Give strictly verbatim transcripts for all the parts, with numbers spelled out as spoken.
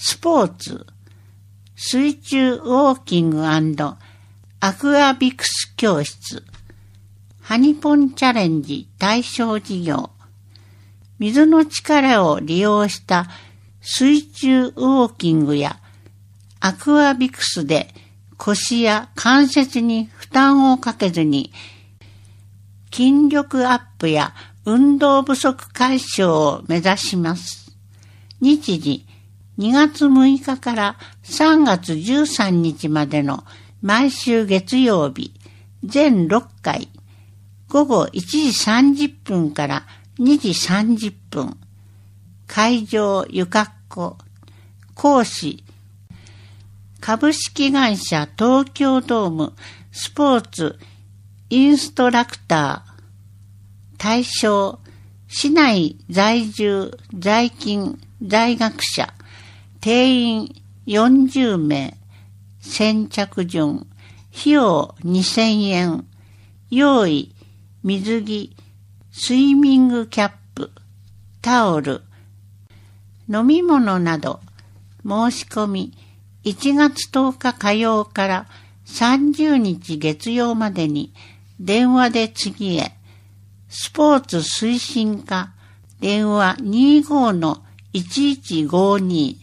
スポーツ、水中ウォーキング&アクアビクス教室、ハニポンチャレンジ対象事業、水の力を利用した水中ウォーキングやアクアビクスで腰や関節に負担をかけずに筋力アップや運動不足解消を目指します。日時にがつむいかからさんがつじゅうさんにちまでの毎週月曜日全ろっかい、ごごいちじさんじゅっぷんからにじさんじゅっぷん、会場ゆかっこ、講師株式会社東京ドームスポーツインストラクター、対象市内在住在勤在学者定員よんじゅうめい、先着順、費用にせんえん、用意水着、スイミングキャップ、タオル、飲み物など申し込みいちがつとおか火曜からさんじゅうにち月曜までに電話で次へ、スポーツ推進課電話 にじゅうごのいちいちごに、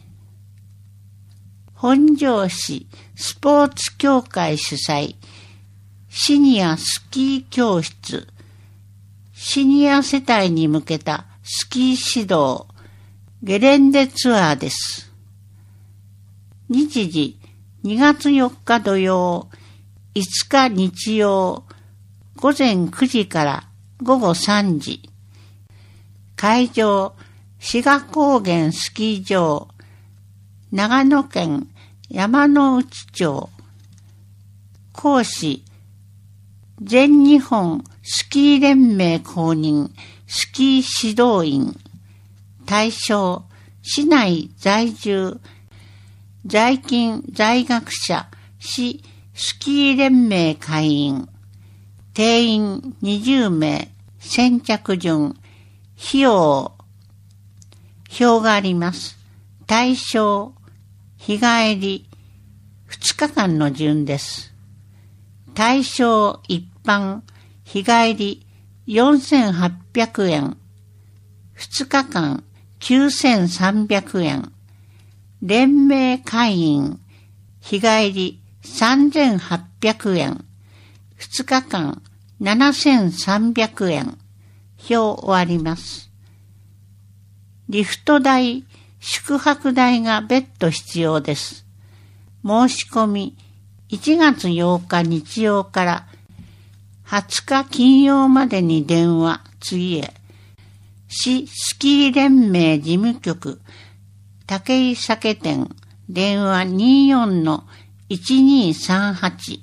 本庄市スポーツ協会主催シニアスキー教室、シニア世帯に向けたスキー指導ゲレンデツアーです。日時にがつよっか土曜、いつか日曜、ごぜんくじからごごさんじ。会場、志賀高原スキー場、長野県山ノ内町。講師、全日本スキー連盟公認スキー指導員。対象、市内在住在勤在学者市スキー連盟会員、定員にじゅうめい、先着順、費用表があります。対象、日帰りふつかかんの順です。対象一般日帰りよんせんはっぴゃくえん、ふつかかんきゅうせんさんびゃくえん、連盟会員日帰りさんぜんはっぴゃくえん、ふつかかんななせんさんびゃくえん、表終わります。リフト代、宿泊代が別途必要です。申し込みいちがつようか日曜からはつか金曜までに電話次へ、市スキー連盟事務局武井酒店電話 にじゅうよんのいちにさんはち。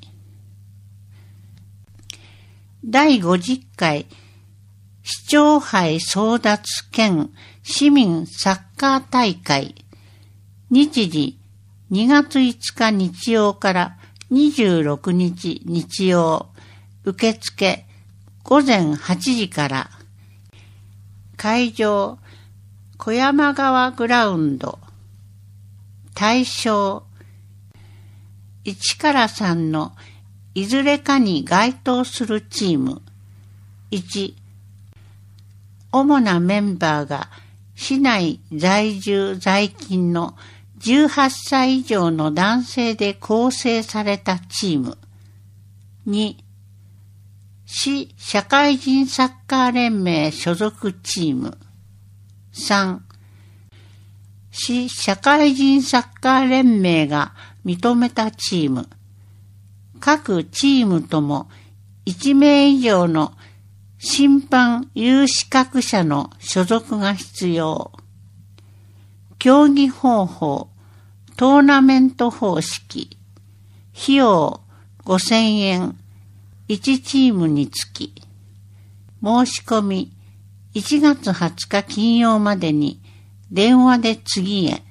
だいごじゅっかい市長杯争奪兼市民サッカー大会、日時にがついつか日曜からにじゅうろくにち日曜、受付ごぜんはちじから。会場、小山川グラウンド。対象、いちからさんのいずれかに該当するチーム。いち、主なメンバーが市内在住在勤のじゅうはっさい以上の男性で構成されたチーム。に、市社会人サッカー連盟所属チーム。さん、市社会人サッカー連盟が認めたチーム。各チームともいちめい以上の審判有資格者の所属が必要。競技方法、トーナメント方式。費用ごせんえん、いちチームにつき。申し込みいちがつはつか金曜までに電話で次へ。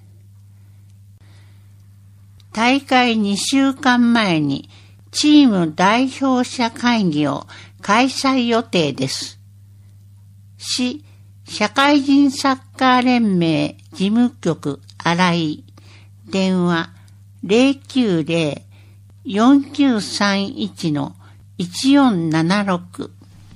大会にしゅうかんまえにチーム代表者会議を開催予定です。市社会人サッカー連盟事務局新井電話 ゼロきゅうゼロ よんきゅうさんいち いちよんななろく。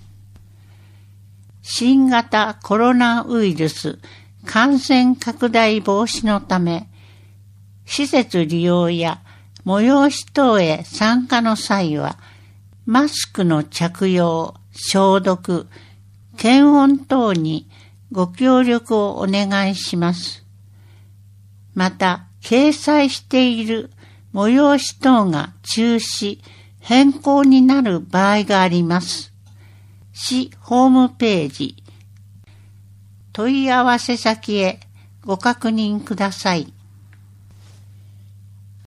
新型コロナウイルス感染拡大防止のため、施設利用や催し等へ参加の際は、マスクの着用、消毒、検温等にご協力をお願いします。また、掲載している催し等が中止、変更になる場合があります。市ホームページ、問い合わせ先へご確認ください。